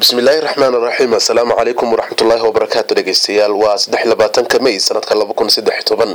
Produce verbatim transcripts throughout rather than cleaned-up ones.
بسم الله الرحمن الرحيم. السلام عليكم ورحمة الله وبركاته. دقيستيال وسدح لباتن كمي سنة كلابكم سدح طبن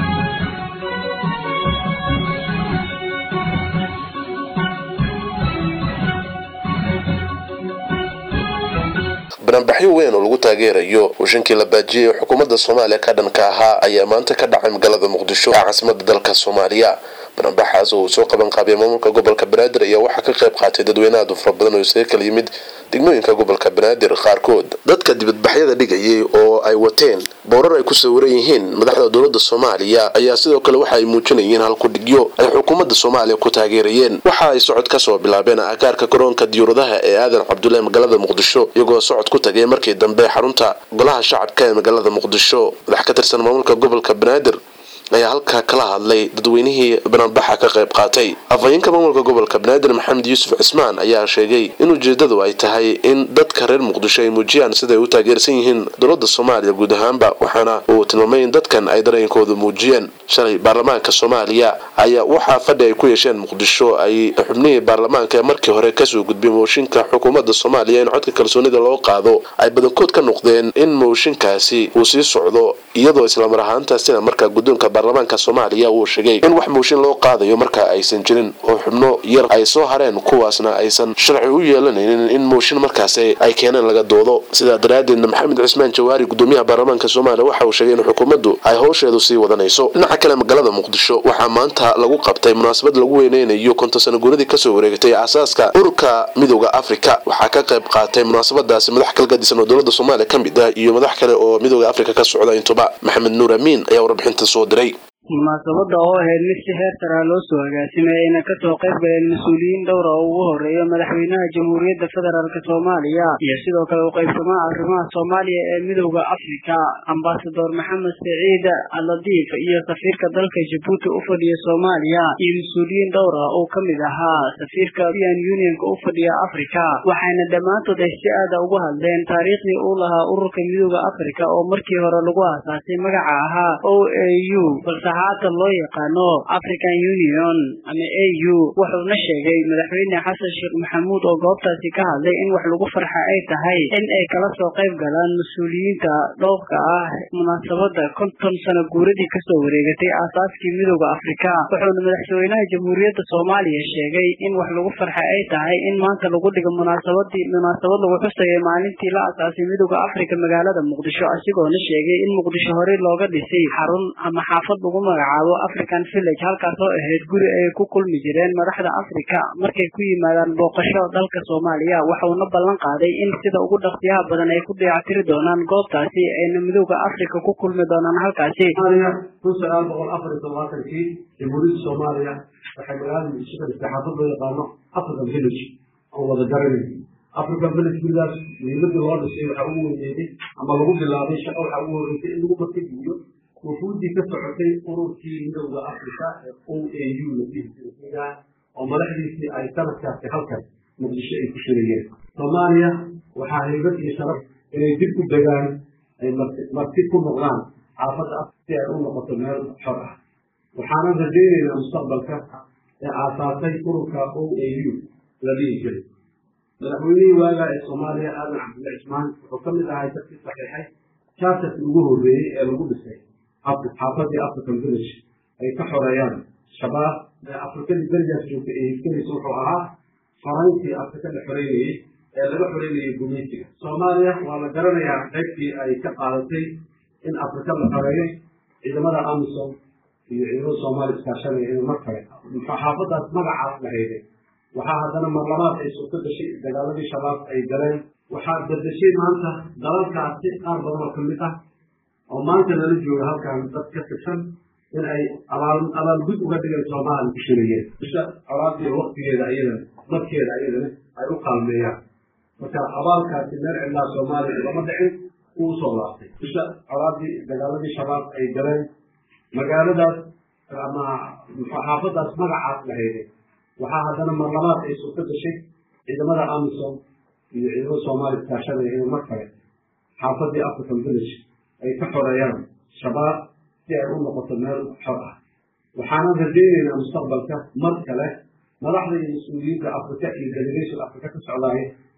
barnaamijyo weyn oo lagu taageerayo washankii la baajiyay xukuumadda Soomaaliya ka dhanka ahaa ayaa maanta ka dhacay magaalada Muqdisho ee caasimadda dalka Soomaaliya. barnaamijkaas oo soo qaban qaabiyay maamulka gobolka Banaadir ayaa waxa ka qayb qaatay dadweynaha fara badan oo isaga kala yimid degmooyinka gobolka Banaadir qaarkood. dadka dibadbaxyada dhigayay oo ay wateen boorar ay ku sawiran yihiin madaxda dowladda Soomaaliya ayaa sidoo kale waxa ay muujinayeen halku dhigyo ay xukuumadda Soomaaliya ku taageerayeen. waxa ay socod ka soo bilaabeen agaarka garoonka diyaaradaha ee Aadan Cabdullaahi magaalada Muqdisho iyagoo socod ku tagay markii dambe xarunta golaha shacabka ee magaalada Muqdisho. madax ka tirsan maamulka gobolka Banaadir ayaa halka kala hadlay dadweynihii barnaamijka ka qayb qaatay. afayeenka maamulka gobolka Banaadir Maxamed Yuusuf Cismaan ayaa sheegay in ujeedadu ay tahay in dadka reer Muqdisho ay muujiyaan sida ay u taageersan yihiin dowladda Soomaaliya guud ahaanba, waxaana uu tilmaamay in dadkan ay dareenkooda muujiyeen. shalay baarlamaanka Soomaaliya ayaa waxa fadhi ay ku yeesheen Muqdisho ay xubnihii baarlamaanka markii hore ka soo gudbiyay mooshinka xukuumadda Soomaaliya in codka kalsoonida loo qaado ay badankood ka noqdeen in mooshinkaasi uu sii socdo, iyadoo isla mar ahaantaasina marka guddoonka baarlamaanka Soomaaliya uu sheegay in wax mooshin loo qaadayo marka aysan jirin oo xubno yar ay soo hareen kuwaasna aysan sharci u yeelanaynin in mooshin markaas ay keeneen laga doodo. sida daraadeed Maxamed Cismaan Jawaari gudoomiyaha baarlamaanka Soomaaliya waxa uu sheegay in xukuumaddu ay hawsheedu sii wadanayso. dhinaca kale magaalada Muqdisho waxaa maanta lagu qabtay munaasabad lagu weyneynayo konton sano guuradii ka soo wareegtay aasaaska ururka midowga Afrika. waxaa ka qayb qaatay munaasabadaasi madax kala gadisan oo dowladda Soomaaliya ka mid ah iyo madax kale oo midowga Afrika ka socda intuba. Maxamed Nuur Amiin ayaa warbixinta soo diray. munaasabada oo ahayd mid si heer sare loo soo agaasimay ayna ka soo qayb galeen mas'uuliyiin dhowr ah oo ugu horeeya madaxweynaha Jamhuuriyadda Federaalka Soomaaliya iyo sidoo kale u qaybsamaha arrimaha Soomaaliya ee midowga Afrika Ambassador Maxamed Saciid Al-Latiif iyo safiirka dalka Djibouti u fadhiya Soomaaliya iyo mas'uuliyiin dhowr ah oo kamid ahaa safiirka European Union u fadhiya Afrika, waxayna dhamaantood ay si aad ugu hadleen taariikhdii uu lahaa ururka midowga Afrika oo markii hore lagu aasaasay magaca ahaa O A U haata loo yaqaano African Union ama A U. wuxuuna sheegay madaxweyne Xasan Sheekh Maxamuud oo goobtaasi ka hadlay in wax lagu farxa ay tahay in ay kala soo qayb galaan mas'uuliyiinta dhowrka ah munaasabada konton sano guuradii ka soo wareegatay aasaaskii midowga Afrika. wuxuuna madaxweynaha Jamhuuriyadda Soomaaliya sheegay in wax lagu farxa ay tahay in maanta lagu dhigo munaasabadii munaasabad lagu xusay maalintii la aasaasay midowga Afrika magaalada Muqdisho, asigoona sheegay in Muqdisho hore looga dhisay xarun ama xaafad lagu magacaabo African Village, halkaas oo ahayd guri ay ku kulmi jireen madaxda Afrika markay ku yimaadaan booqasho dalka Soomaaliya. wuxuuna ballan qaaday in sida ugu dhaqsiyaha badan ay ku dayactiri doonaan goobtaasi ayna midowga Afrika ku kulmi doonaan halkaasi. kun sagaal boqol afar iyo toban-kii Jamhuuriyadda Soomaaliya waxay magaalada Muqdisho ka dhistay xaafad loo yaqaano African Village oo wada garanay. African Village midaas muhiimadda loo dhisay waxa ugu weyneeyay ama lagu bilaabay shaqo waxa ugu horeysay in lagu martigiyo wuxuudii ka socotay ururkii midowga Afrika ee O A U la diiday oo madaxdiisii ay sanadkaasi halkan Muqdisho ay ku shirayeen. Soomaaliya waxaa haybad iyo sharaf inay dib u degaan ay marti ku noqdaan xaafadda si ay u noqoto meel xor ah. waxaana rajaynaynaa mustaqbalka ee aasaasay ururka O A U la diiday. madaxweynihii waagaa ee Soomaaliya Aadan Cabdullaahi Cismaan wuxuu ka mid ahaa dadkii saxiixay charterkii ugu horreeyay ee lagu dhisay xaafadii African Village ay ka xoreeyaan shabaab ee Afrikada berigaas joogtay ee heshiis wuxuu ahaa xoreyntii Afrikada xoreeyay ee laga xoreeyay gumaysiga. Soomaaliya waa la garanayaa qaybtii ay ka qaadatay in Afrika la xoreeyo ciidamada AMISOM iyo ciidamada Soomaaliya iskaashanaya in markale xaafadaas magacaas la hayay. waxaa haddana mar labaad ay soo gashay dagaaladii shabaab ay galeen. waxaa bedeshay maanta dalalkaasi qaar badan oo kamid ah oo maanta nala jooga halkan dad ka tirsan in ay abaalgud uga dhigeen Soomaaliya ku shirayeen bisha colaadii waqtigeeda ayadana markeeda ayadana ay u qalmeeyaan. marka abaalkaasi meel cidlaa Soomaaliya lama dhicin uu soo laabtay bisha colaadii dagaaladii shabaab ay galeen magaaladaas ama xaafadaas magacaas la hayay. waxaa haddana mar labaad ay soo gashay ciidamada AMISOM iyo ciidamada Soomaaliya iskaashanaya in markale xaafadii African Village ay ka xoreeyaan shabaab si ay u noqoto meel xor ah. waxaana rajaynaynaa mustaqbalka mar kale madaxda iyo mas'uuliyiinta Afrika iyo delegation Afrika ka socdaaya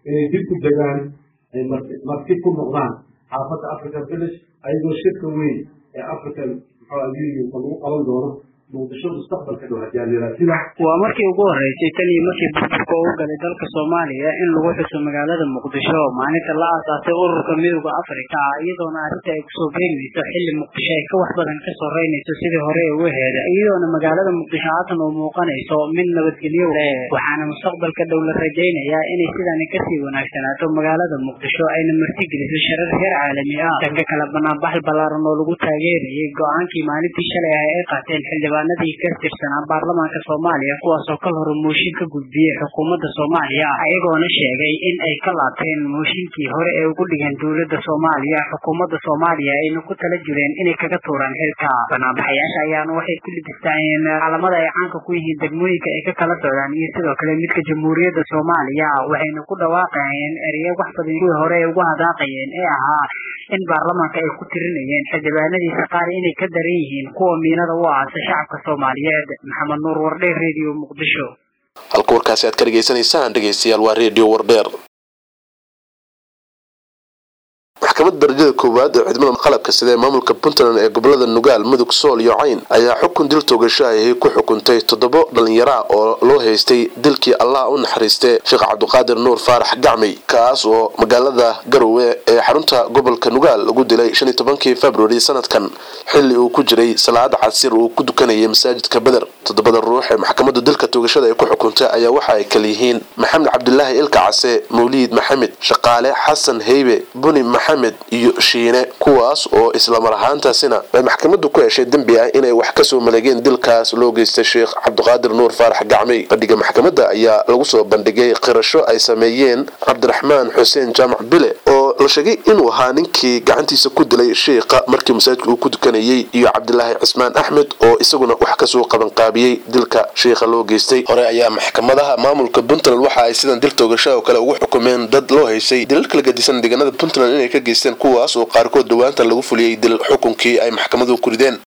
inay dib ku degaan ay marti ku noqdaan xaafadda African Village ayagoo shirka weyn ee African Union lagu qaban doono muqdisho mustaqbalka dhow haddii la sida waa markii ugu horeysay tan iyo markii burburka uu galay dalka Soomaaliya in lagu xuso magaalada Muqdisho maalinta la aasaasay ururka midowga Afrika iyadoona arrinta ay kusoo beegmayso xilli Muqdisho ay ka wax badan ka soreynayso sidii hore ugu heeda iyadoona magaalada Muqdisho haatan uu muuqanayso mid nabadgelyo leh waxaana mustaqbalka dhow la rajaynayaa inay sidan ka sii wanaagsanaato magaalada Muqdisho ayna martigeliso sharar heer caalami ah dhanka kala banaanbax ballaaran oo lagu taageerayay go'aankii maalintii shalay ay qaateen xildhibaanadii ka tirsanaa baarlamaanka Soomaaliya kuwaas oo kala hor mooshin ka gudbiyay xukuumadda Soomaaliya ayagoona sheegay in ay ka laabteen mooshinkii hore ee ugu dhigeen dowladda Soomaaliya xukuumadda Soomaaliya ayna ku tala jireen inay kaga tuuraan xilka banaanbaxayaasha ayaana waxay ku lidistaan calaamada ay caanka ku yihiin degmooyinka ay ka kala socdaan iyo sidoo kale midka jamhuuriyadda Soomaaliya waxayna ku dhawaaqayeen ereyo wax badan kuwii hore ugu hadaaqayeen ee ahaa in baarlamaanka ay ku tirinayeen xildhibaanadiisa qaar inay ka daran yihiin kuwa miinada u aasa shacabka Soomaaliyeed Maxamed Nuur Wardheer Radio Muqdisho halka warkaasi aad ka dhageysanaysaan dhageystayaal waa Radio Wardheer maxkamadda darajada koowaad ee ciidamada qalabka sida maamulka Puntland ee gobolada Nugaal Mudug Sool iyo Cayn ayaa xukun dil toogasho ah ku xukuntay toddoba dhalinyaro oo loo haystay dilkii Allah u naxariistay Sheekh Cabdiqaadir Nuur Faarax Gacmay kaas oo magaalada Garowe ee xarunta gobolka Nugaal lagu dilay shan iyo tobankii February sanadkan xilli uu ku jiray salaad casir uu ku dukanayay masaajidka Badar toddobada ruux ee maxkamadda dilka toogashada ay ku xukuntay ayaa waxa ay kala yihiin Maxamed Cabdullaahi Ilka Case Mawlid Maxamed Shaqaale Xasan Heybe Buni Maxamed iyo Shiine kuwaas oo isla mar ahaantaasina ay maxkamaddu ku heshay dambi ah inay wax ka soo maleegeen dilkaas loo geystay Sheekh Cabdiqaadir Nuur Faarax Gacmay fadhiga maxkamadda ayaa lagu soo bandhigay qirasho ay sameeyeen Cabdiraxmaan Xuseen Jaamac Bile oo la sheegay inuu ahaa ninkii gacantiisa ku dilay sheekha markii masaajidka uu ku dukanayay iyo Cabdilaahi Cismaan Axmed oo isaguna wax ka soo qaban qaabiyay dilka sheekha loo geystay hore ayaa maxkamadaha maamulka Puntland waxa ay sidan dil toogasho oo kale ugu xukumeen dad loo haysay dilal kala gedisan deegaanada Puntland inay ka geysteen kuwaas oo qaarkood dhawaanta lagu fuliyay dil xukunkii ay maxkamadu ku rideen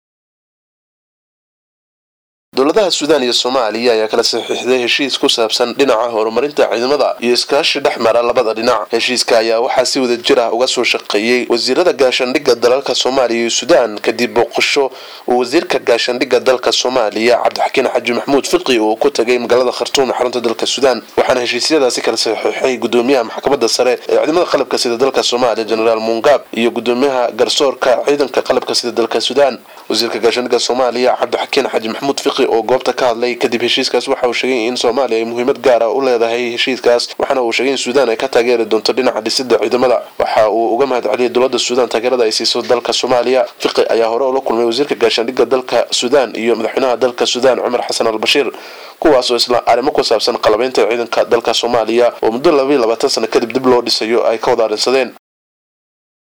dowladaha Suudaan iyo Soomaaliya ayaa kala saxiixday heshiis ku saabsan dhinaca horumarinta ciidamada iyo iskaashi dhexmara labada dhinac heshiiska ayaa waxaa si wada jir ah uga soo shaqeeyay wasiirada gaashaandhigga dalalka Soomaaliya iyo Suudaan kadib booqasho uu wasiirka gaashaandhigga dalka Soomaaliya Cabdixakiin Xaji Maxamuud Fiqi oo ku tagay magaalada Khartoum ee xarunta dalka Suudaan waxaana heshiisyadaasi kala saxiixay gudoomiyaha maxkamadda sare ee ciidamada qalabka sida dalka Soomaaliya General Mungab iyo gudoomiyaha garsoorka ciidanka qalabka sida dalka Suudaan wasiirka gaashaandhigga Soomaaliya Cabdixakiin Xaji Maxamuud Fiqi oo goobta ka hadlay kadib heshiiskaas waxa uu sheegay in Soomaaliya ay muhiimad gaar ah u leedahay heshiiskaas waxaana uu sheegay in Suudaan ay ka taageeri doonto dhinaca dhisidda ciidamada waxa uu uga mahadceliyay dowladda Suudaan taageerada ay siiso dalka Soomaaliya Fiqi ayaa hore ula kulmay wasiirka gaashaandhigga dalka Suudaan iyo madaxweynaha dalka Suudaan Umar Xasan al-Bashir kuwaas oo isla arrimo ku saabsan qalabaynta ciidanka dalka Soomaaliya oo muddo laba iyo labaatan sano kadib dib loo dhisayo ay ka wada arrinsadeen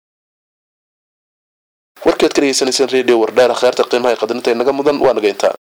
warkeed ka dhageysanaysan Radio Wardheer khayrta qiimaha qadarinta inaga mudan waa naga inta